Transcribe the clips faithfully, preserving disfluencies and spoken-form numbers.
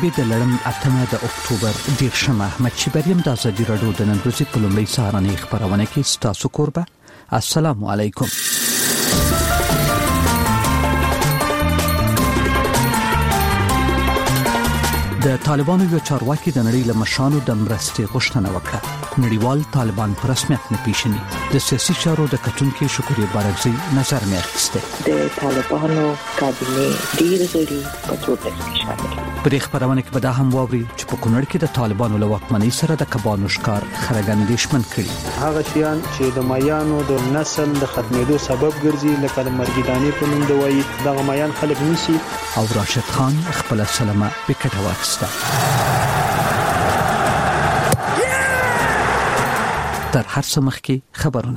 دوشنبه د لړم اتمه د اکتوبر دیرشمه احمد شبریم د ازادي راډیو د نن ورځې په لومړۍ سهارنۍ خبرونه کې ستاسو کوربه. السلام علیکم. د طالبانو یو چارواکي د نړۍ له مشرانو د مرستې غوښتنه وکړه. نړیوال طالبان په رسمیت نه پیژني. د سیاسي چارو د کتونکو شکرې بارګزي نظر مې اخیسته. د طالبانو کابینه ډیر غړي په پروتست کې شامل دي. په خبرونه کې به دا هم واوري چې په کونړ کې د طالبانو له واکمنۍ سره د کبانو ښکار خرګندې شمن کړي. هغه شیان چې د مایانو د نسل د ختمېدو سبب ګرځي لکه د مرګدانې په نوم د وایي دغه مایان خلک نیسي. او راشد خان خپل سلامه پکټ واخیسته. تر هر څه مخکې خبرونه.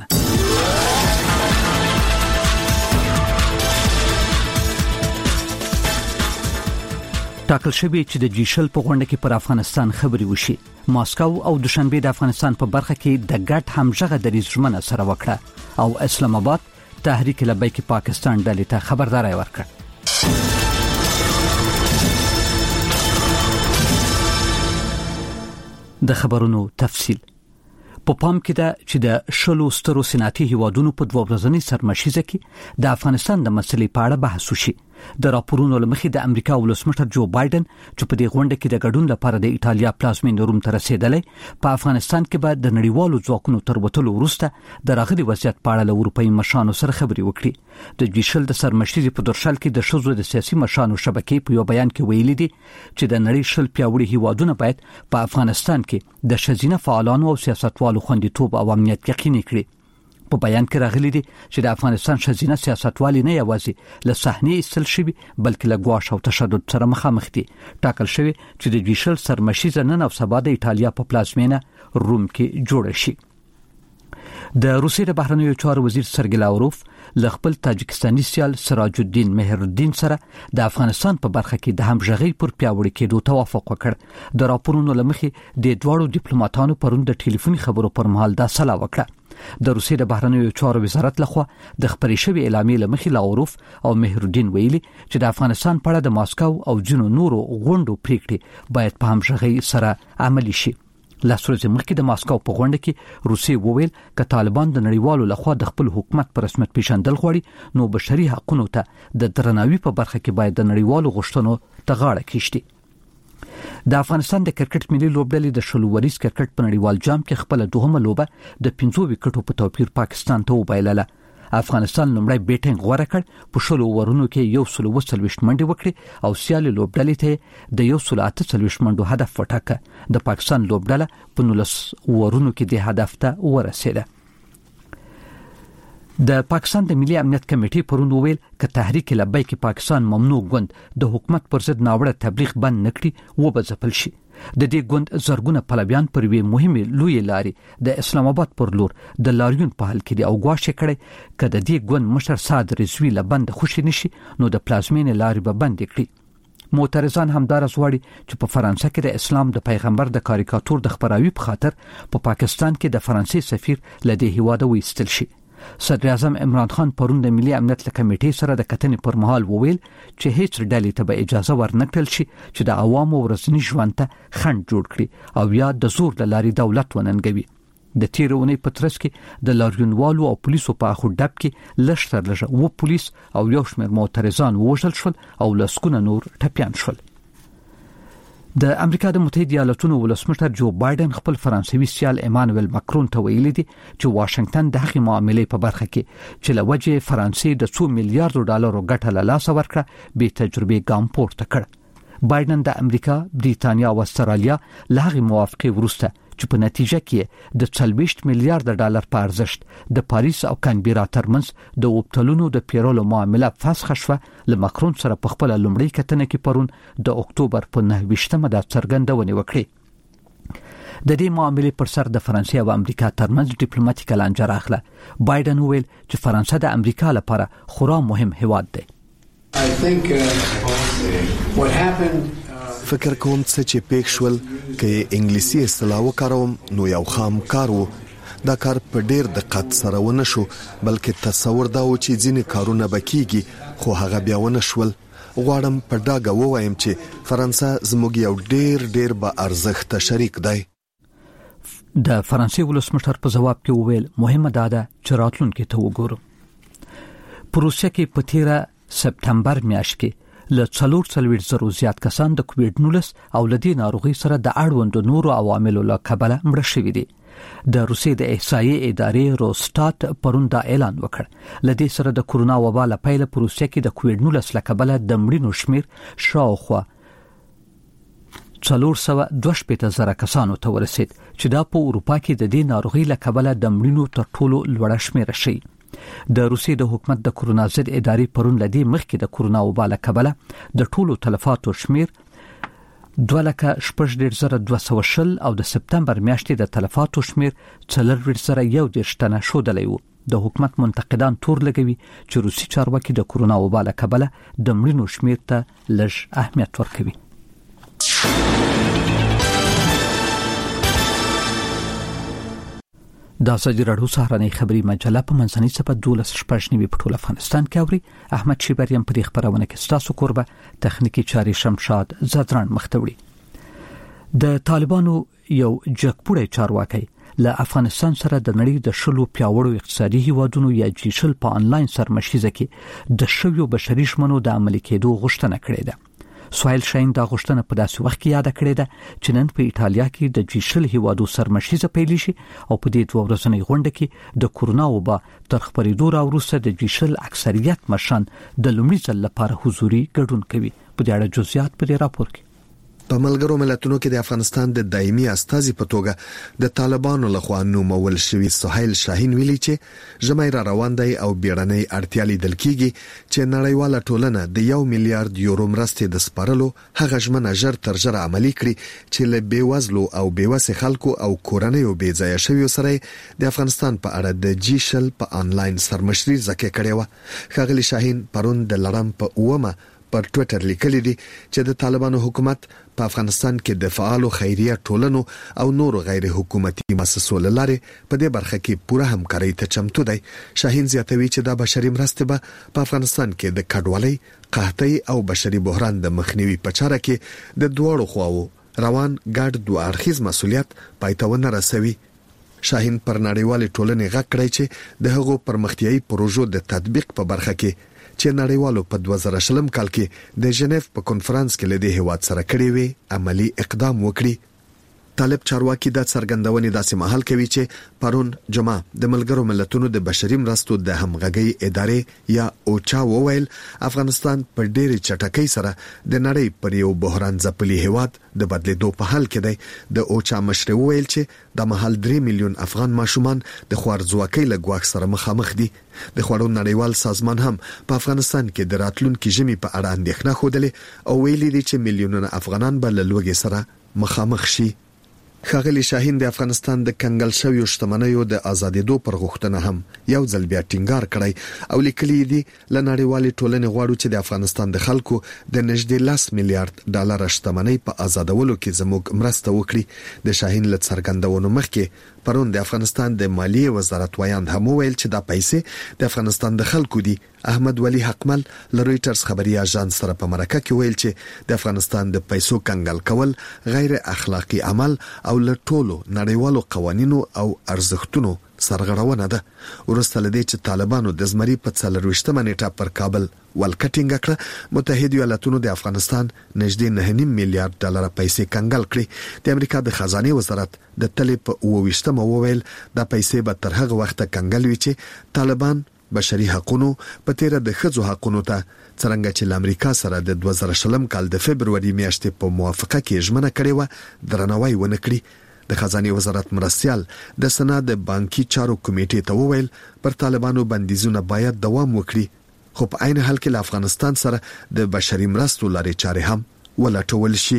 ټاکل شوی چې د جیشل په غونډه کې پر افغانستان خبري وشي. ماسکو او دوشنبه د افغانستان په برخه کې د ګډ همغږه دریځ ژمنه سره وکړه او اسلام آباد تحریک لبیک پاکستان ډلې ته خبرداري ورکړه. د خبرونو تفصیل په پام کې ده چې د شلو سترو سناتي هیوادونو په دوه ورځنۍ سرمشیزه کې د افغانستان د مسلې په اړه بحث وشي. د راپورونو لمخې د امریکا ولسمشر جو بایدن چې په دې غونډه کې د ګډون لپاره د ایتالیا پلازمین روم ته رسیدلی، په افغانستان کې به د نړیوالو ځواکونو تر وتلو وروسته د راغلي وضعیت په اړه له اروپایي مشرانو سره خبرې وکړي. د جیشل د سرمشیزې په درشل کې د ښځو د سیاسي مشرانو شبکې په یو بیان کې ویلي دي چې د نړۍ شل پیاوړي هیوادونه باید په افغانستان کې د ښځینه فعالانو او سیاستوالو خوندیتوب او امنیت یقیني کړي. په بیان کې راغلي دي چې د افغانستان ښځینه سیاستوالي نه یوازې له صحنې ایستل شوي بلکې له ګواښ او تشدد سره مخامخ دي. ټاکل شوی چې د جیشل سرمشیزه نن او سبا د ایتالیا په پلازمینه روم کې جوړه شي. د روسیې د بهرنیو چارو وزیر سرګی لاوروف له خپل تاجکستاني سیال سراج الدین مهرالدین سره د افغانستان په برخه کې د همغږۍ پر پیاوړي کېدو توافق وکړ. د راپورونو لمخې د دوړو ډیپلوماټانو پرون د ټلیفوني خبرو پر مهال دا سلا وکړه. د روسیې د بهرنیو چارو وزارت لخوا د خبرې شوی اعلامیې لمخې لاوروف او مهرالدین ویلي چې د افغانستان په اړه د ماسکو او جنو نورو غونډو پریکړې باید په همغږۍ سره عملي شي. لاس ورځې مخکې د ماسکو په غونډه کې روسیې وویل چې طالبان د نړیوالو لخوا د خپل حکومت پر رسمیت پیژندل غواړي، نو بشري حقوقو ته د درناوي په برخه کې باید د نړیوالو غوښتنو ته غاړه کېږدي. د افغانستان د کرکټ ملي لوبډلې د شلو وریز کرکټ په نړیوال جام کې خپل دوهمه لوبه د پنځو وکټو په توپیر پاکستان ته وبایلله. افغانستان لومړی بیټینګ غوړه کړ، په شلو ورونو کې یو سل وسلويشت منډې وکړي او سیالي لوبډلې ته د یو سل اته سلويشت منډو هدف وټاکه. د پاکستان لوبډله په نولس ورونو کې د هدف ته ورسېده. د پاکستان د ملي امنیت کمیټې پرون وویل چې تحریک لبیک پاکستان ممنوع ګوند د حکومت پر ضد ناوړه تبلیغ بند نکړي و به ځپل شي. د دې ګوند زرګونه پلویان پر وی مهمه لوی لاري د اسلام آباد پر لور د لاریون په حال کې دی او غواړي کړي چې د دې ګوند مشر صاد رضوی لبند خوشی نشي نو د پلازمین لاري به بند کړي. معترضان همدارس وړي چې په فرانسه کې د اسلام د پیغمبر د کاریکاتور د خبراوي په خاطر په پا پاکستان کې د فرانسې سفیر لدې هیواده وېستل شي. صدر اعظم عمران خان پرون د ملي امنیت کمیټې سره د کتنې پر مهال وویل چې هیڅ ډلې ته به اجازه ورنکړل شي چې د عوامو ورځني ژوند ته خنډ جوړ کړي او یا د زور له لارې دولت وننګوي. د تیرونې په ترڅ کې د لاریونوالو او پولیسو په اخو ډب کې لښتر لږه و پولیس او یو شمېر معترضان وژل شول او لسکونه نور ټپيان شول. د امریکا د متحده ایالاتونو ولسمشر جو بایدن خپل فرانسوي سیال ایمانوئل ماکرون ته ویلي دي چې واشنگټن د هغې معاملې په برخه کې چې له وجې فرانسې د څو میلیارډ ډالرو ګټه له لاسه ورکړه بې تجربې ګام پورته کړ. بایدن د امریکا، بریتانیا او استرالیا له هغې موافقې وروسته چې په نتیجه کې د څلوېښت میلیارډ ډالر په ارزښت د پاریس او کانبرا ترمنځ د اوبتلونو د پیرولو معامله فسخ شوه. له ماکرون سره په خپل لومړی کتنه کې پرون د اکتوبر په نهه ویشتمه د څرګندونې وکړې. د دې معاملې پر سر د فرانسې او امریکا ترمنځ ډیپلوماټیک لانجه راغله. بایدن وویل چې فرانسه د امریکا لپاره خورا مهم هیواد دی. فکر کوم چې پیښ شول کې انګلیسي اصطلاح وکاروم نو یو خام کار وو. دا کار په ډیر دقت سره ونه شو، بلکې تصور دا و چې ځینې کارونه بکیږي خو هغه بیا ونه شول. غواړم په ډاګه ووایم چې فرانسه زموږ یو ډیر ډیر با ارزښت شریک دی. د فرانسې ولسمشر په جواب کې وویل مهمه ده چې راتلونکي ته وګورو. په روسیه کې په تیره سپتمبر میاشت کې له څلور څلوېښت زرو زیات کسان د کووډ نولس او لدی ناروغي سره د اړوندو نورو عواملو له کبله مړه شوي دي. د روسیې د احصایې ادارې روسټات پرون دا اعلان وکړ. لدی سره د کورونا وبا له پیله په روسیه کې د کووډ نولس له کبله د مړینو شمیر شاوخوا څلور سوه دوه شپېته زره کسانو ته ورسید چې دا په اروپا کې د دې ناروغي له کبله د مړینو تر ټولو لوړه شمیره شي. د روسیې د حکومت د کورونا ضد ادارې پرون لدی مخکې د کورونا وبا له کبله د ټولو تلفاتو شمیر دوه لکه شپږ دېرش زره دوه سوه شل او د سپتمبر میاشتې د تلفاتو شمیر څلوېښت زره یو دېرش تنه ښودلی و. د حکومت منتقدان تور لګوي چې روسي چارواکي د کورونا وبا له کبله د مړینو شمیر ته لږ اهمیت ورکوي. دا سجی راډیو سهارنۍ خبری مجله په منځنۍ صفحه دولس شپږ نیوي په ټول افغانستان کې اوري. احمد شیبریم پر خبرونه کې ستاسو قربه تخنیکی چاري شمشاد زادران مختوړي. د طالبانو یو جګپوړی چارواکي له افغانستان سره د نړۍ د شلو پیاوړو اقتصادي هیوادونو یا جی شل په انلاین سرمشیزه کې د شویو بشري شمنو د عملي کېدو غوښتنه کړې ده. سوایل شاین دا غوښتنه په داسې وخت کې یاد کړې ده چې نن په ایټالیا کې د جی شل هیوادو سرمشیزه پیل شي او په دې دوه ورځنۍ غونډه کې د کورونا وبا تر خبرېدو راوروسته د جی شل اکثریت مشران د لومړي ځل لپاره حضوري ګډون کوي. په دې اړه جزئیات په دې راپور کې. په ملګرو ملتونو کې د افغانستان د دایمي استازي په توګه د طالبانو لخوا نومول شوی سهیل شاهین ویلي چې ژمی را روان دی او بیړنۍ اړتیا لیدل کیږي چې نړیواله ټولنه د یو میلیارډ یورو مرستې د سپارلو هغه ژمنه ژر تر ژره عملي کړي چې له بیوزلو او بیوسه خلکو او کورنیو بې ځایه شویو سره د افغانستان په اړه د جی شل په انلاین سرمشري ځکه کړې و. ښاغلي شاهین پرون د لړم په اومه پر ټوئیټر لیکلي دي چې د طالبانو حکومت په افغانستان کې د فعالو خیریه ټولنو او نورو غیر حکومتي مؤسسو لاره په دې برخه کې پوره همکاري ته چمتو دی. شاهین زیاتوي چې دا بشري مرستې به په افغانستان کې د کډوالۍ، قحطۍ او بشري بحران د مخنیوي په چاره کې د دوړو خواو روان ګډ دوه اړخیز مسولیت پایتاونه رسوي. شاهین پر نړیوالې ټولنې غږ کړی چې د هغو پرمختیایي پروژو د تطبیق په برخه کې چې نړیوالو په دوه زره شلم کال کې د ژنیف په کنفرانس کې لدی هیواد سره کړی وي عملی اقدام وکړي. طالب چارواکي د څرګندونې داسې مهال کوي چې پرون جمعه د ملګرو ملتونو د بشري مرستو د همغږي ادارې یا اوچا وویل افغانستان په ډېرې چټکۍ سره د نړۍ پر یو بحران ځپلي هیواد د بدلیدو په حال کې دی. د اوچا مشر وویل چې د مهال درې میلیون افغان ماشومان د خوارځواکۍ له ګواښ سره مخامخ دي. د خوړو نړیوال سازمان هم په افغانستان کې د راتلونکي ژمي په اړه اندېښنه خوده او ویلي دي چې میلیونونه افغانان به له لوږې سره مخامخ شي. ښاغلي شاهین د افغانستان د کنګل شویو شتمنیو د آزادېدو پر غوښتنه هم یو ځل بیا ټینګار کړی او لیکلي دي له نړیوالې ټولنې غواړو چې د افغانستان د خلکو د نږدې لس میلیارډ ډالر شتمنۍ په آزادولو کې زموږ مرسته وکړي. د شاهین له څرګندونو مخکې پرون د افغانستان د مالیې وزارت وایاند هم ویل چې دا پیسې د افغانستان د خلکو دي. احمد ولی حقمل له رويټرز خبري اژانس سره په مرکه کې ویل چې د افغانستان د پیسو کنګل کول غیر اخلاقی عمل او له ټولو نړیوالو قوانینو او ارزښتونو سرغړونه ده. ورسته لدی چې طالبانو د زمري په څلرويشتمه نیټه پر کابل ولکټینګ کړ متحده ایالاتونو د افغانستان نږدې نه نیم میلیارډ ډالر پیسې کنګل کړې. د امریکا د خزانه وزارت د تلې په اوويشتمه وویل دا پیسې به تر هغه وخت کنګل وي چې طالبان بشري حقوقو په تیر د خځو حقوقو ته څنګه چې د امریکا سره د دوه زره شلم کال د فبرवरी میاشتې په موافقه کې ژمنه کړې و درناوی ونه کړی. د خزانه وزارت مرستيال د سنا د بانکي چارو کمیټې ته وویل پر طالبانو بندیزونه باید دوام وکړي خو په عین حال کې له افغانستان سره د بشري مرستو لارې چارې هم ولټول شي.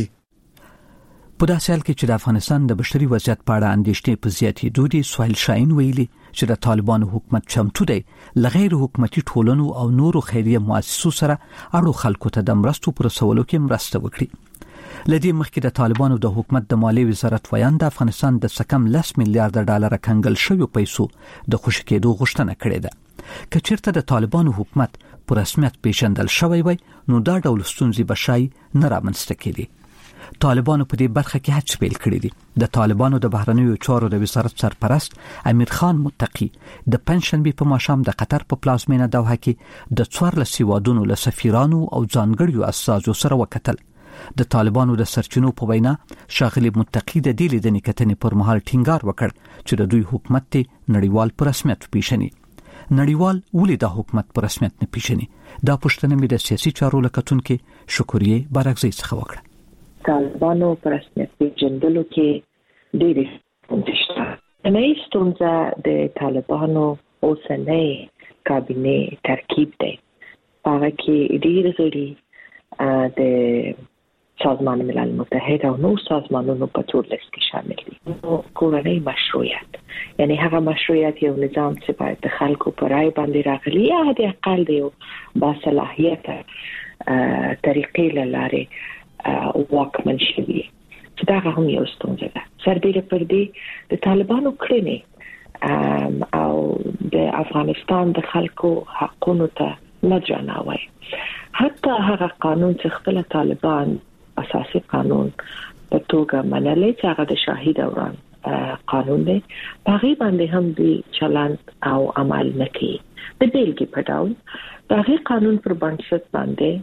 په داسې حال کې چې د افغانستان د بشري وضعیت په اړه اندېښنې په زیاتېدو دي سوایل شاهین ویلي چې د طالبانو حکومت چمتو دی لغیر حکومتي ټولنو او نورو خیریه مؤسسو سره اړو خلکو ته د مرستو پر رسولو کې مرسته وکړي. لدی مخکې د طالبانو د حکومت د مالیې وزارت وایاند د افغانستان د سکم لس میلیارډ ډالر کنګل شویو پیسو د خوشی کېدو غوښتنه کړې ده. که چیرته د طالبانو حکومت پر رسمیت پیژندل شوی وي نو دا ډول ستونزې بشای نه رامنځته کیږي. طالبانو په دې برخه کې هڅې پیل کړې دي. د طالبانو د بهرنیو چارو د وزارت سرپرست امیر خان متقی د پنځشنبه په ماښام د قطر په پلازمینه دوحه کې د څوارلس هیوادونو له سفیرانو او ځانګړیو اساسو سره وکتل. د طالبانو د سرچینو په وینا شاغلي متقی د دې لیدنې کتنې پر مهال ټینګار وکړ چې د دوی حکومت ته نړیوال پر رسمیت پیژني. نړیوال ولې د حکومت پر رسمیت نه پیژني؟ دا پوښتنه مې د سیاسي چارو لکتونکو شکریه بارکزی څخه وکړه. طالبانو پر رسمیت پیژندلو کې ډېرې ستونزې شته. نه ستونزه د طالبانو اوسنۍ کابینه ترکیب دی. هغه کې ډېر غړي د سازمان ملل متحد او نور سازمانونو په ټول لیست کې شامل دي. نو کورنۍ مشروعیت یعنی هغه مشروعیت یو نظام چې باید د خلکو پر رای باندې راغلي یا د اقل دی با صلاحیت طریقې لاره واکمن شوی چې دا هم یو ستونزه ده. سربېره پر دې د طالبانو کړنې او د افغانستان د خلکو حقونو ته نه درناوی. حتی هغه قانون چې خپل طالبان اساسي قانون په توګه منلې چې هغه د شاهي دوران قانون دی، هغه باندې هم دی چلند او عمل نه کوي. د بیلګې په ډول د هغه قانون پر بنسټ باندې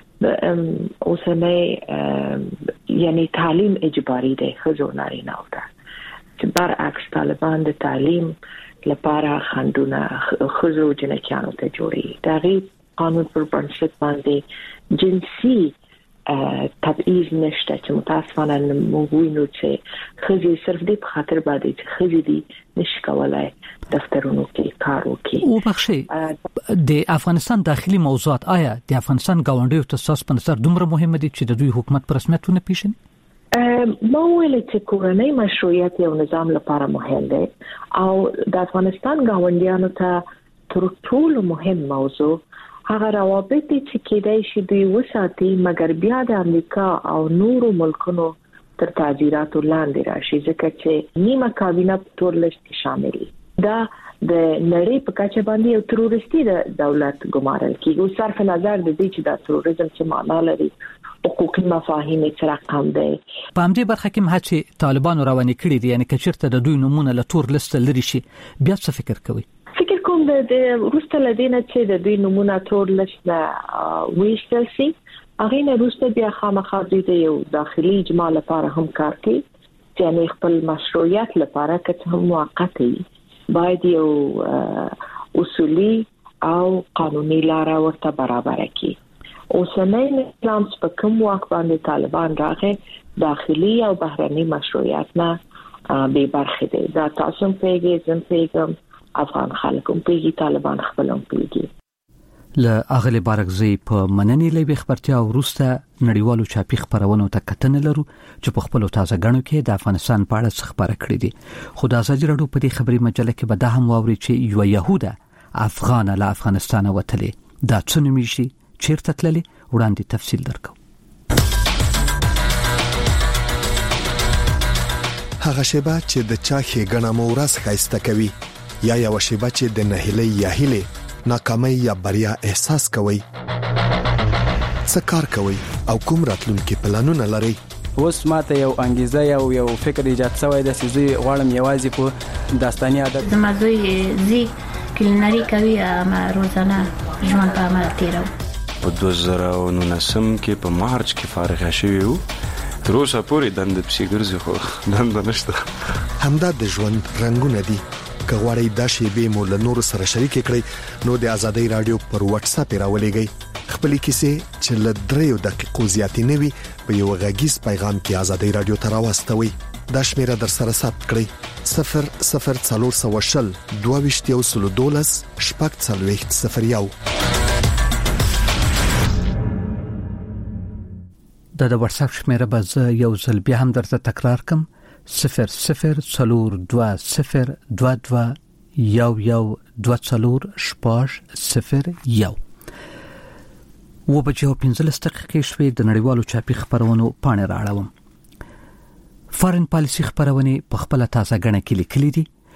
اوسنۍ یعنی تعلیم اجباري دی خزو نارینه او ده چې برعکس طالبان د تعلیم لپاره خندونه خزو جنکیانو ته جوړي. د هغه قانون پر بنسټ باندې جنسي تبعیض نشته چې متاسفانه موږ وینو چې خزي صرف دې په خاطر باندې چې خزي دي نشي کولای دفترونو کې کار وکړي. او بخښي د افغانستان داخلي موضوعات آیا د افغانستان ګاونډیو ته اساس په نظر دومره مهمه دي چې د دوی حکومت پر رسمیت ونه پیژني؟ ما ویل چې کورنۍ مشروعیت یو نظام لپاره مهم دی او د افغانستان ګاونډیانو ته تر ټولو مهم موضوع هغه روابط چې کېدای شي دوی وساتي مګر بیا د امریکا او نورو ملکونو تر تاجیراتو لاندې راشي، ځکه چې نیمه کابینه په تور لیست کې شامل دي. دا د نړۍ په کچه باندې یو تروریستي دولت ګمارل کیږي. صرف نظر د دې چې دا تروریزم چې معنا لري حقوقي مفاهیم سره کم دی. په همدې برخه کې مه چې طالبانو روانې کړي دي، یعنی که چیرته د دوی نمونه له تور لیست لري شي بیا څه فکر کوي؟ فکر کوم د روسته لدینه چې د دوی نمونه تور لیست نه ویشتل شي، هغه نه روسته بیا خامخا د یو داخلي اجماع لپاره هم کار کوي چې خپل مشروعیت لپاره که هم موقتی باید یو اصولي او قانوني لاره ورته برابر کړي. اوسنۍ نظام په کوم وخت باندې طالبان راغې داخلي او بهرني مشروعیت نه به برخه دي. دا تاسو پیګې زم پیګم افغان خلکو پیږي طالبان خپلوم پیږي. له اغلی بارکزی په مننې لوي خبرتیا ورسته نړیوالو چاپی خبرونو ته کتنه لرو چې په خپل تازه غنو کې د افغانستان په اړه خبره کړې دي. خو د ازادي راډیو په دې خبري مجله کې به دا هم واوري چې یو يهوده افغان له افغانستان وتلې دا څه نومي شي چیرته تللی وړاندې تفصیل درکو. هغه شیبه چې د چا ښېګڼه مو ورځ ښایسته کوي یا یو شیبه چې د نهیلې یا هیلې ناکامۍ یا بریا احساس کوي، څه کار کوي او کوم راتلونکي پلانونه لري؟ اوس ماته یو انګیزه یو یو فکر ایجاد شوی د سيزي غواړم یوازې په داستاني عادت د مزوی زی کلینری کوي ما روزانه ژوند په عمل تیرو. په دوه زره او نولسم کې په مارچ کې فارغ شوی وو. تر اوسه پورې دند پسې ګرځي خو دند نشته. همدا د ژوند رنگونه دي. که غواړئ دا شیبې مو له نورو سره شریک کړئ نو د ازادۍ رادیو پر واتس اپ راولېږئ. خپل کیسې چې له دریو دقیقو زیاتې نه وي په یو غږیز پیغام کې ازادۍ رادیو ته راوستوئ. دا شمیره در سره ثبت کړئ صفر صفر څلور سوه شل دوه ویشت یو سل دولس شپږ څلوېښت صفر یو. دا د واتس اپ شمیره به زه یو ځل بیا هم درته تکرار کم صفر صفر څلور دوه صفر دوه دوه یو یو دوه څلور شپږ صفر یو. و بجو پنځلس دقیقې شوې د نړیوالو چاپی خبرونو پاڼې راړوم. فارن پالیسي خبرونه په خپل تازه غنه کې لیکلي دي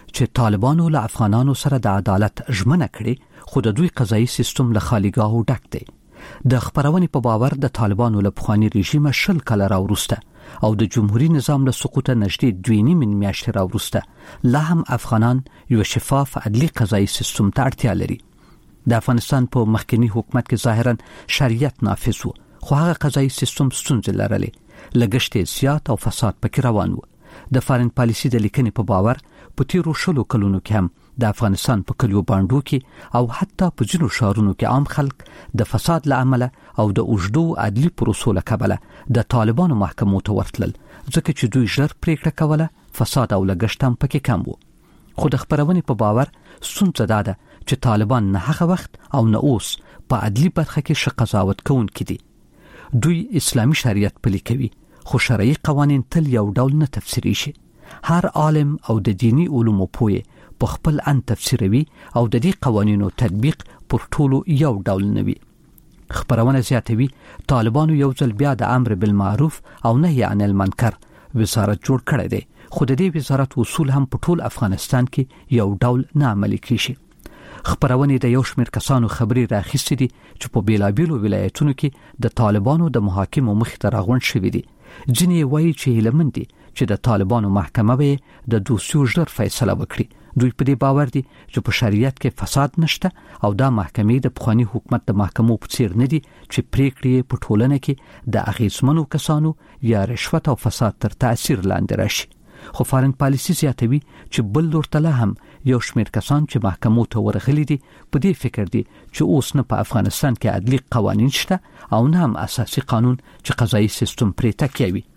چې طالبانو له افغانانو سره د عدالت ژمنه کړې خو د دوی قضایي سیستم له خالیګاهو ډک دی. د خبرونې په باور د طالبانو له پخواني رژیم شل کاله راوروسته او د جمهوریت نظام له سقوط نږدې دوه نیم میاشتې راوروسته لا هم افغانان یو شفاف عدلي قضایي سیستم ته اړتیا لري. د افغانستان په مخکنی حکومت کې ظاهرا شریعت نافذ و خو هغه قضایي سیستم ستونزې لرلې، لګښت زیات او فساد پکې روان و. د فارن پالیسي د لیکنې په باور په تیرو شلو کلونو کې هم د افغانستان په کلیو باندو کې او حتی په ځینو ښارونو کې عام خلک د فساد له امله او د اوږدو عدلي پروسو له کبله د طالبانو محکمو ته ورتلل، ځکه چې دوی ژر پریکړه کوله، فساد او لګښت هم پکې کم وو. خو د خبرونې په باور ستونزه دا ده چې طالبان نه هغه وخت او نه اوس په عدلي برخه کې ښه قضاوت کوونکي دي. دوی اسلامي شریعت پلي کوي خو شرعي قوانین تل یو ډول نه تفسیری شي. هر عالم او د دینی علومو پوهه په خپل ان تفسیروي او د دې قوانینو تطبیق پر ټولو یو ډول نه وي. خبرونه زیاتوي طالبانو یو ځل بیا د امر بالمعروف او نهي عن المنکر وزارت جوړ کړی دی، خو د دې وزارت اصول هم په ټول افغانستان کې یو ډول نه عملي کیږي. خبرونه د یو شمېر کسانو خبري راخستې دي چې په بیلابیلو ولایتونو کې د طالبانو د محاکمو مخ ته راغونډ شوي دي. ځینې وایي چې هیلمن دي چې د طالبانو محکمه به د دوسیو ژر فیصله وکړي. دوی په دې باور دي چې په شریعت کې فساد نشته او دا محکمې د پخوانی حکومت د محکمو په څیر نه دي چې پریکړې په ټولنه کې د اغیزمنو کسانو یا رشوت او فساد تر تاثیر لاندې راشي. خو فارن پالیسي زیاتوي چې بل لورته هم یو شمېر کسان چې محکمو ته ورغلي دي په دې فکر دي چې اوس نه په افغانستان کې عدلي قوانین شته او نه هم اساسي قانون چې قضایي سیستم پرې تکیه وي.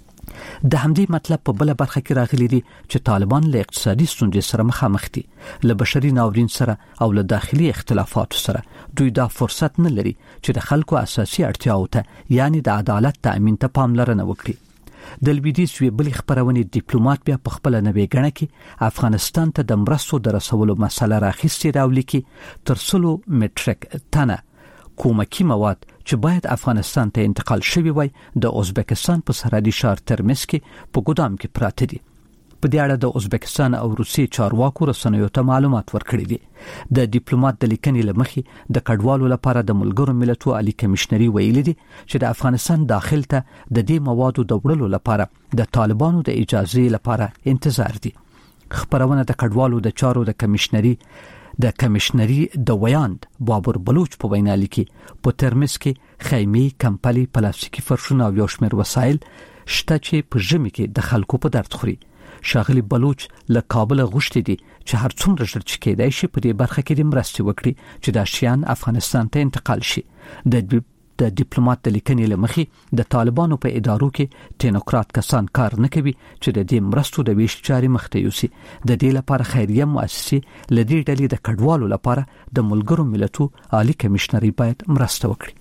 د همدې مطلب په بل برخه کې راغلي دي چې طالبان له اقتصادي ستونزې سره مخامخ دي، له بشري ناورین سره او له داخلي اختلافاتو سره. دوی دا فرصت نه لري چې د خلکو اساسي اړتیاو ته یعنی د عدالت تأمین ته پاملرنه وکړي. د لویدیځ یو بل خبرونه ډیپلوماټ بیا په خپل نوې غڼه کې افغانستان ته د مرستو د رسولو مسله راخستې راولي کې تر څلو مټریک تنه کومکی مواد چې باید افغانستان ته انتقال شوی وای د ازبکستان په سرحدي ښار ترمز کې په ګودام کې پراته دي. په دې اړه د ازبکستان او روسیې چارواکو رسنیو ته معلومات ورکړي دي. د ډیپلوماټ د لیکنې لمخې د کډوالو لپاره د ملګرو ملتونو عالی کمشنري ویلي دي چې د افغانستان داخل ته د دې موادو د وړلو لپاره د طالبانو د اجازه لپاره انتظار دي. خبرونه د کډوالو د چارو د کمشنري د کمشنري د ویاند بابر بلوچ په وینا لیکي په ترمز کې خیمه، کمپلي، پلاستیکي فرشونه او یو شمېر وسایل شته چې په ژمي کې د خلکو په درد خوري. شاغلی بلوچ له کابل غوښتي دي چې هر څومره ژر چې کېدای شي په دې برخه کې د مرستې وکړي چې دا شیان افغانستان ته انتقال شي. د د ډیپلوماټ د لیکنې لمخې د طالبانو په ادارو کې ټینوکرات کسان کار نه کوي چې د دې مرستو د ویش چاري مخته یوسي. د دې لپاره خیریه مؤسسې لدې ډلې د کډوالو لپاره د ملګرو ملتونو عالی کمشنري باید مرسته وکړي.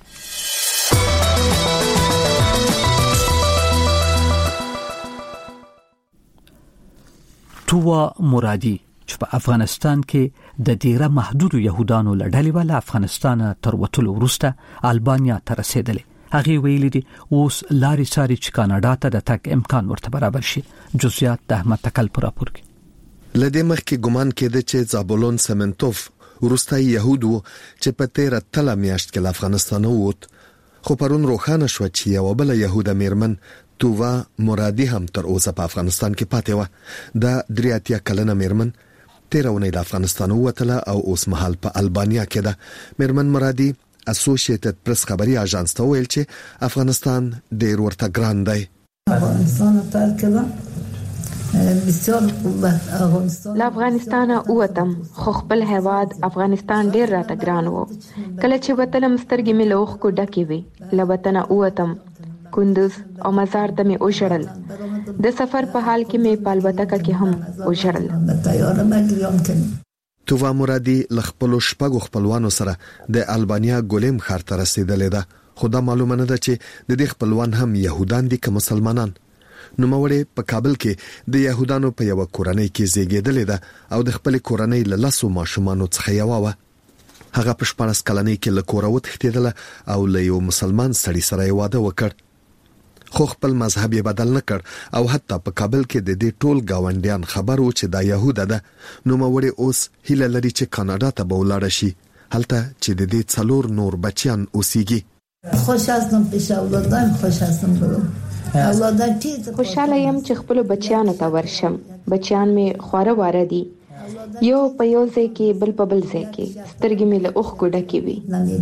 تووا مرادي چې په افغانستان کې د ډیره محدود يهودانو لړلې ول افغانستان تر وټلو وروسته البانیا ته رسیدلې. هغه ویلي دي اوس لاري ساري چې کاناډا ته د تک امکان ورته برابر شي. جزئیات د احمد تکل پر راپور کې. لدې مخکې ګمان کېده چې زابولون سمنټوف وروستي يهودو چې په تیر تل میاشت کې افغانستان ووت، خو پرون روخانه شو چې یو بل يهودا میرمن تووا مرادي هم تر اوسه په افغانستان کې پاتې و. د دریاتیا کلنه میرمن تیرونه د افغانستان وتله او اوس مهال په البانیا کې ده. میرمن مرادي اسوسییټډ پریس خبري اژانس ته ویل چې افغانستان ډیر ورته ګران دی. افغانستان تر کله بسیار له افغانستان اوتم خو خپل هیواد افغانستان ډیر راته ګران وو. کله چې وطن مسترګې مې لوخ کو ډکې وي له وطن اوتم کندوز او مزار ته مې اوشړل. د سفر په حال کې مې پالبتکه کې هم اوشړل. تووا مرادي لخپلو شپږو خپلوانو سره د البانیا ګولیم ښار ته رسیدلې ده. خو دا معلومه نه ده چې د دې خپلوان هم يهودان دي که مسلمانان. نو مورې په کابل کې د يهودانو په یو کورنۍ کې زیږیدلې ده او د خپل کورنۍ له لاسو ماشومانو څخه یو و. هغه په شپږ کلنۍ کې له کوره وتښتېدله او له یو مسلمان سړي سره واده وکړ. خو خپل مذهب یې بدل نکړ او حتی په کابل کې د دې ټول گاونډیان خبرو چې دا يهوده ده نو موري اوس هیله لري چې کاناډا ته به ولاړ شي هلته چې د دې څلور نور بچیان اوسېږي. خوش هستم پیش اولادم، خوش هستم برو اولادم تیز. خوشاله يم چې خپل بچیانو ته ورشم. بچیان می خواره واره دي، یو په یو ځای کې بل په بل ځای کې، سترګې مې له اوښکو ډکې وي.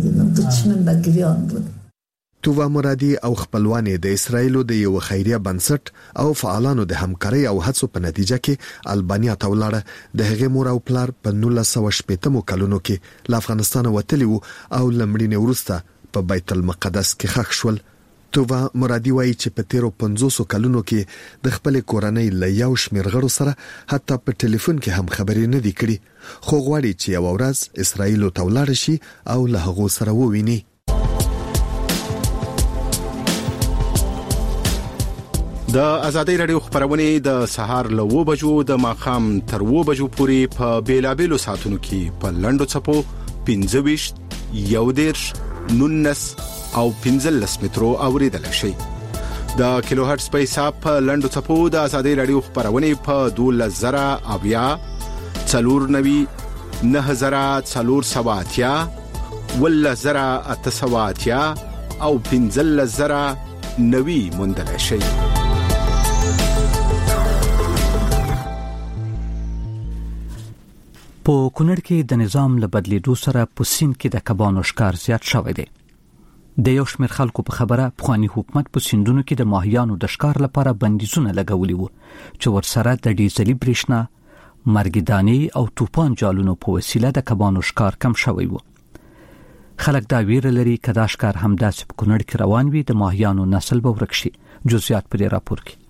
تووا مرادي او خپلوانې د اسرایلو د یو خیریه بنسټ او فعالانو د همکارۍ او هڅو په نتیجه کې البانیا ته ولاړه. د هغې مور او پلار په نولس سوه شپږم کلونو کې له افغانستان وتلی وو او لمړینې وروسته په بیت المقدس کې ښخ شول. تووا مرادي وایي چې په تیرو پنځوسو کلونو کې د خپل کورنۍ له یو شمېر غړو سره حتی په ټلیفون کې هم خبرې نه دي کړې، خو غواړي چې یو ورځ اسرایل ته ولاړ شي او له هغو سره وویني. د ازادي رادیو خبرونه د سهار له و بجو د ماخام تر و بجو پورې په بیلابېلو ساعتونو کې په لندو چپو پنځه ویشت یو دیرش نونس او پنځلس مترو اوریدل شي. د کیلو هرتز په حساب په لندو چپو د ازادي رادیو خبرونه په دوه زره اویا څلور نوي نه زره څلور سواتیا ولا زره اتسواتیا او پنځلس زره نوي مندل شي. په کونړ کې د نظام له بدلیدو سره په سیند کې د کبانو ښکار زیات شوی دی. د یو شمېر خلکو په خبره پخوانی حکومت په سیندونو کې د ماهیانو د ښکار لپاره بندیزونه لګولي وو چې ورسره د ډیزلي برېښنا، مرګدانې او توپان جالونو په وسیله د کبانو ښکار کم شوی وو. خلک دا ویره لري چې دا ښکار همداسې په کونړ کې روان وي د ماهیانو نسل به ورک شي. جزئیات په دې راپور کې.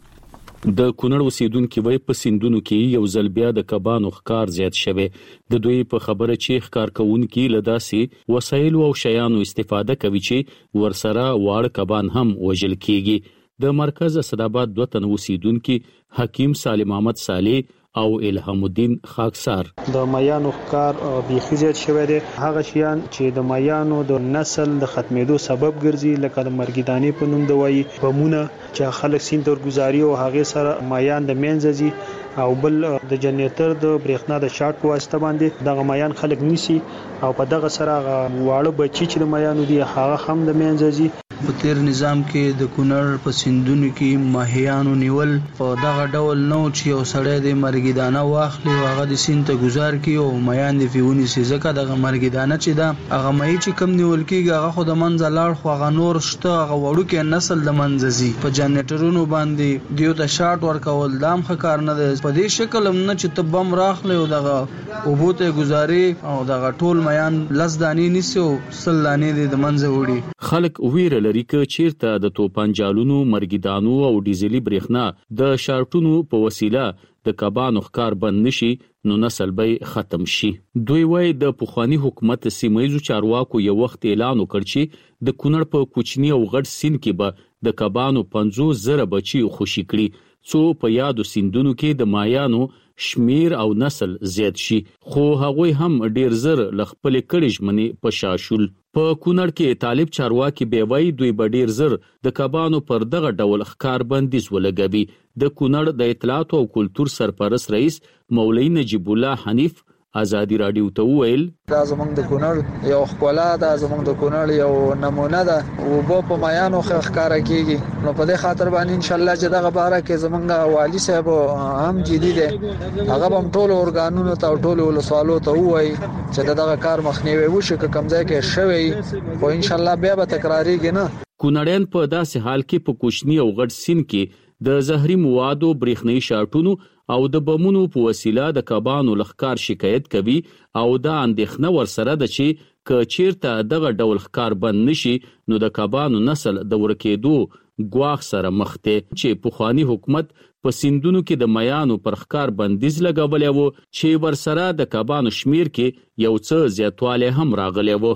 د کونړ اوسیدونکو وای په سیندونو کې یو ځل بیا د کبانو ښکار زیات شوی. د دوی په خبره چې ښکار کوونکي له داسې وسایل او شیانو استفاده کوي چې ورسره واړه کبان هم وژل کیږي. د مرکز اسداباد دوه تن اوسیدونکو حکیم سالم احمد صالح او الهام الدین خاکسار د مایانو ښکار بيخي زیات شوی دی. هغه شیان چې د مایانو د نسل د ختمېدو سبب ګرځي لکه د مرګدانې په نوم د وایي بمونه چې خلک سین تر گزاري او هغه سره مایان د مینځي او بل د جنریټر د برېښنا د شارټ په واسطه باندې دغه مایان خلک نیسي او په دغه سره واړه بچي چې د مایانو دي هغه هم د مینځي. په تیر نظام کې د کونړ په سیندونو کې ماهیانو نیول په دغه ډول نو چې یو سړی د مرګدانه واخلي او هغه د سیند ته گزار کړي او مایان د فیونی سي ځکه دغه مرګدانه چې دا هغه مې چې کم نیول کېږي هغه خو د منځ لاړ خو هغه نور شته هغه وړو کې نسل د منځزي په جنریټرونو باندې دیو ته شارټ ورکول دام خکار نه ده. په دې شکل هم نه چې تبم راخلي او دغه وبوته گزاري او دغه ټول مایان لس دانې نیسي او سل دانې د منځ وړي. خلک ویره لري چې چیرته د توپان جالونو، مرګدانو او ډیزلي برېښنا د شارټونو په وسیله د کبانو ښکار بند نشي نو نسل به ختم شي. دوی وایي د پخوانی حکومت سیمایي چارواکو یو وخت اعلان وکړ چې د کونړ په کوچنی او غټ سیند کې به د کبانو پنځوس زره بچي خوشي کړي څو په یادو سیندونو کې د مایانو شمیر او نسل زیات شي. خو هغوی هم ډیر زر لخپل کړي ژمنې په شاشول. په کونړ کې طالب چارواکي بیوي دوی به ډیر زر د کبانو پر دغه ډول ښکار بندیز ولګوي. د کونړ د اطلاعات او کلتور سرپرست رئیس مولوی نجیب الله حنیف ازادي رادیو ته ویل دا زمونږ د کونړ یو خپلا ده، زمونږ د کونړ یو نمونه ده او په په مایانو ښکارا کیږي. نو په دې خاطر باندې ان شاء الله چې دغه باره کې زمونږ والی صاحب هم جدي دي هغه هم ټول اورګانونو ته ټول ولسوالو ته وایي چې دغه کار مخنیوي وشي که کمزای کې شوی او ان شاء الله بیا به تکراریږي نه. کونړیان په داسې حال کې په کوچنی او غټ سین کې د زهري موادو، برېښنايي شارټونو او د بمونو په وسیله د کبانو لخکار شکایت کوي او دا اندېښنه ورسره ده چې که چیرته دغه ډول ښکار بند نشي نو د کبانو نسل د ورکېدو ګواښ سره مخ دی. چې پخوانی حکومت په سیندونو کې د میانو پر ښکار بندیز لګولی و چې ورسره د کبانو شمیر کې یو څه زیاتوالی هم راغلی و.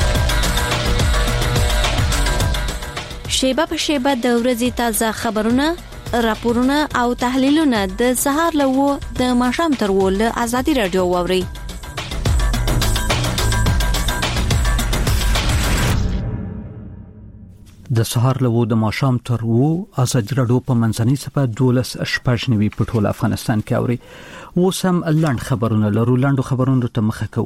شیبه په شیبه د ورځې تازه خبرونه، راپورونه او تحلیلونه د سهار له و د ماښام تر و له ازادي رادیو واوري. د سهار له و د ماشام تر و ازادي راډیو په منځنۍ صفه دولس شپږ نوي په ټول افغانستان کې اوري. اوس هم لاند خبرونه لرو. لاندو خبرونو ته مخه کوو.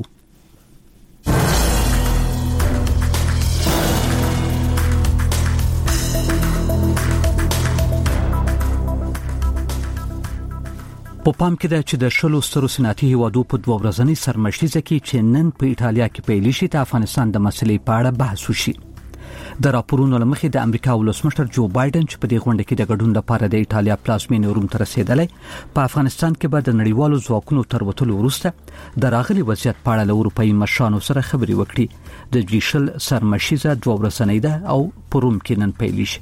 په پام کې ده چې د شلو سترو صنعتي هیوادو په دوه ورځنۍ سرمشریزه کې چې نن په ایټالیا کې پیل شي د افغانستان د مسلې په اړه بحث وشي. د راپورونو لمخې د امریکا ولسمشر جو بایدن چې په دې غونډه کې د ګډون لپاره د ایټالیا پلازمینې روم ته رسیدلی، په افغانستان کې به د نړیوالو ځواکونو تر وتلو وروسته د راغلي وضعیت په اړه له اروپایي مشرانو سره خبرې وکړي. د جی شل سرمشریزه دوه ورځنۍ ده او په روم کې نن پیل شي.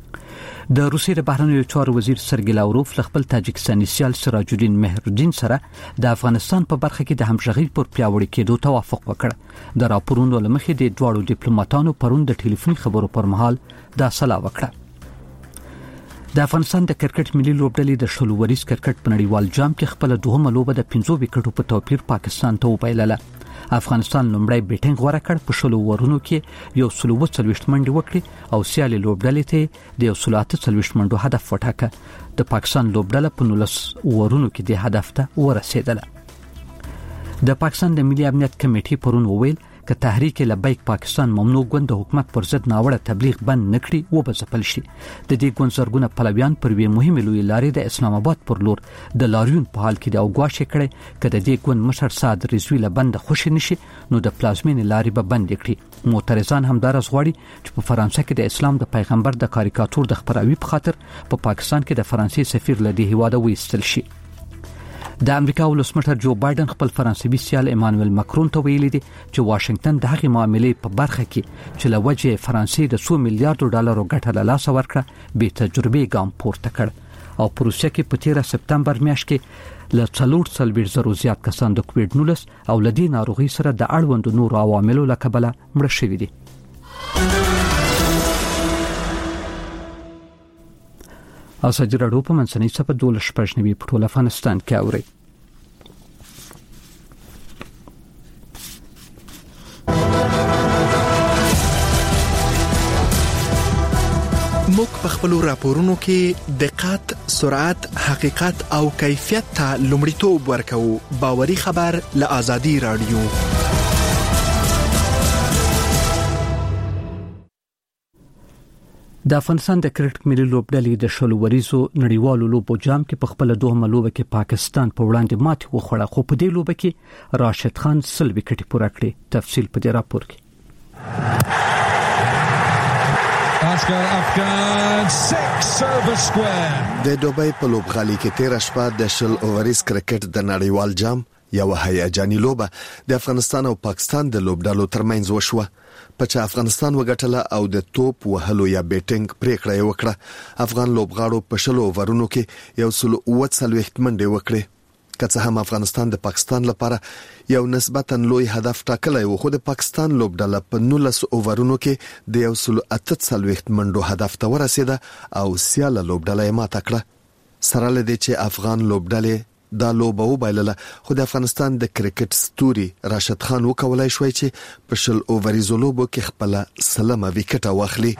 د روسیې د بهرنیو چارو وزیر سرګی لاوروف له خپل تاجکستاني سیال سراج الدین مهرالدین سره د افغانستان په برخه کې د همغږۍ پر پیاوړي کېدو توافق وکړ. د راپورونو له مخې د دواړو ډیپلوماټانو پرون د ټلیفوني خبرو پر مهال دا سلا وکړه. د افغانستان د کرکټ ملي لوبډلې د شلو وریز کرکټ په نړیوال جام کې خپل دوهمه لوبه د پنځو وکټو په توپیر پاکستان ته وبایلله. افغانستان لومړی بیټینګ غوړه کړ، په شلو ورونو کې یو سلو وڅلويشت منډې وکړي او سیالي لوبډلې ته د یو سلو اته څلويشت منډو هدف وټاکه. د پاکستان لوبډله په نولس ورونو کې د هدف ته ورسېدله. د پاکستان د ملي امنیت کمیټې پرون وویل که تحریک لبیک پاکستان ممنوع ګوند د حکومت پر ضد ناوړه تبلیغ بند نکړي و به ځپل شي. د دې ګوند زرګونه پلویان پر وی مهمه لوی لارې د اسلام آباد پر لور د لاریون په حال کې د اوګواش کړي. که د دې ګوند مشر صاد رضوی له بند خوشی نشي نو د پلازمینې لارې به بند کړي. معترضان هم دراز غواړي چې په فرانسه کې د اسلام د پیغمبر د کاریکاتور د خبراوي په خاطر په پا پاکستان کې د فرانسې سفیر لدی هواده وېستل شي. د امریکا ولسمشر جو بایدن خپل فرانسوي سیال ایمانوئل ماکرون ته ویلي دي چې واشنگټن د هغې معاملې په برخه کې چې له وجې فرانسې د څو میلیارډ ډالرو ګټه له لاسه ورکړه بې تجربې ګام پورته کړ او په روسیه کې په تیره سپتمبر میاشت کې له څلور څلوېښت زرو زیات کسان د کووډ نولس او له دې ناروغۍ سره د اړوندو نورو عواملو له کبله مړه شوي دي. ازادي راډیو په منځنۍ صفه دولس شپږ نوي په ټول افغانستان کې اوري. موږ په خپل راپورونو کې دقت، سرعت، حقیقت او کیفیت ته لومړیتوب ورکوو. باوري خبر له ازادي راډیو. د افغانستان د کرکټ ملي لوبډلې د شلو وریزو نړیوالو لوبو جام کې په خپل دوهمه لوبه کې پاکستان په وړاندې ماتې وخوړه، خو په دې لوبه کې راشد خان سل وکټې پوره کړې. تفصیل په دې راپور کې. د دوبۍ په لوبغالي کې تیر شپه د شل اووریز کرکټ د نړیوال جام یو هیجاني لوبه د افغانستان او پاکستان د لوبډلو ترمنځ وشوه. په چې افغانستان وګټله او د توپ وهلو یا بیټینګ پریکړه یې وکړه. افغان لوبغاړو په شلو اوورونو کې یو سل اوه څلوېښت منډې وکړې. که څه هم افغانستان د پاکستان لپاره یو نسبتاً لوی هدف ټاکلی و، خو د پاکستان لوبډله په نولس اوورونو کې د یو سل اته څلوېښت منډو هدف ته ورسېده او سیاله لوبډله یې ماته کړه. سره له دې چې افغان لوبډلې دا لوبه وبایلله، خو د افغانستان د کرکټ ستوري راشد خان وکولای شوی چې په شل اووریزو لوبو کې خپل سلمه وکټه واخلي.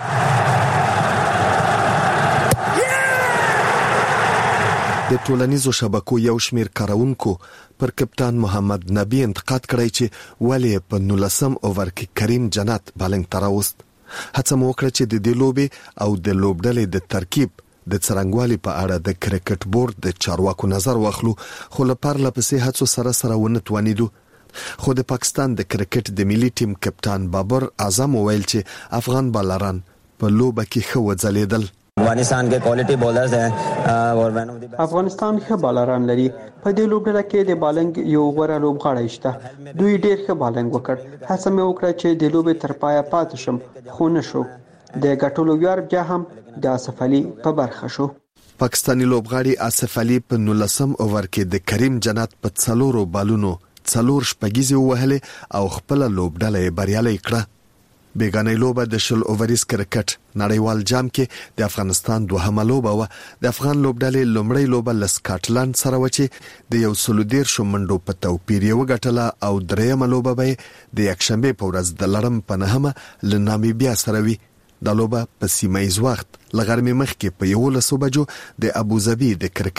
د ټولنیزو شبکو یو شمیر کارونکو پر کپتان محمد نبی انتقاد کړی چې ولې په نولسم اوور کې کریم جنات بالنګ تراوست. هڅه مو وکړه چې د دې لوبې او د لوبډلې د ترکیب د څرنګوالي په اړه د کرکټ بورډ د چارواکو نظر واخلو، خو لپاره لپسې هڅو سره سره ونه توانیدو. خو د پاکستان د کرکټ د ملي ټیم کپتان بابر اعظم وویل چې افغان بالران په لوبه کې ښه وځلیدل. افغانستان کې کوالټي بولرز دي. افغانستان ښه بالران لري. په دې لوبډله کې د بالنګ یو غوړه لوبغاړی شته. دوی ډېر ښه بالنګ وکړ. هڅه مې وکړه چې د لوبې تر پایه پاتې شم، خو نشو. د ګټلو ویاړ بیا هم د آصف علي په برخه شو. پاکستانی لوبغاړي آصف علي په نولسم اوور کې د کریم جنات په څلورو بالونو څلور شپږیزې وهلې او خپل لوبډله یې بریالۍ کړه. بیگانه لوبه د شل اووریز کرکټ نړیوال جام کې د افغانستان دوهمه لوبه و. د افغان لوبډلې لومړی لوبه له سکاټلند سره و چې د یو سل دیرشو منډو په توپیر یې وګټله او دریمه لوبه به د یکشنبه په ورځ د لړم په نهمه له نامیبیا سره وي. د لوبه په سیمایي وخت لغرمې مخکې په یو لسو بجو د ابوظبي د کرکټ